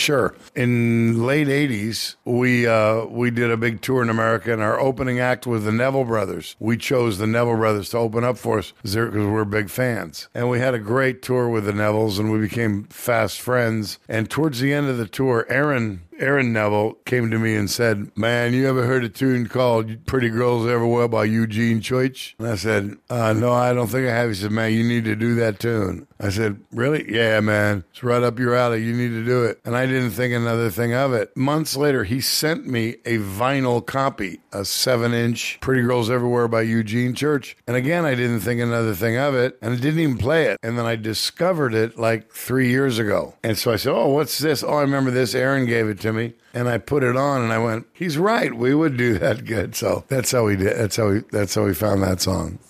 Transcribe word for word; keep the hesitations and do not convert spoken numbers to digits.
Sure. In late eighties, we uh, we did a big tour in America, and our opening act was the Neville Brothers. We chose the Neville Brothers to open up for us because we're big fans. And we had a great tour with the Nevilles, and we became fast friends. And towards the end of the tour, Aaron... Aaron Neville came to me and said, man, you ever heard a tune called Pretty Girls Everywhere by Eugene Church? And I said, uh, no, I don't think I have. He said, man, you need to do that tune. I said, really? Yeah, man. It's right up your alley. You need to do it. And I didn't think another thing of it. Months later, he sent me a vinyl copy, a seven-inch Pretty Girls Everywhere by Eugene Church. And again, I didn't think another thing of it, and I didn't even play it. And then I discovered it like three years ago. And so I said, oh, what's this? Oh, I remember this. Aaron gave it to me. And I put it on, and I went, he's right. We would do that good. So that's how we did. That's how we. That's how we found that song.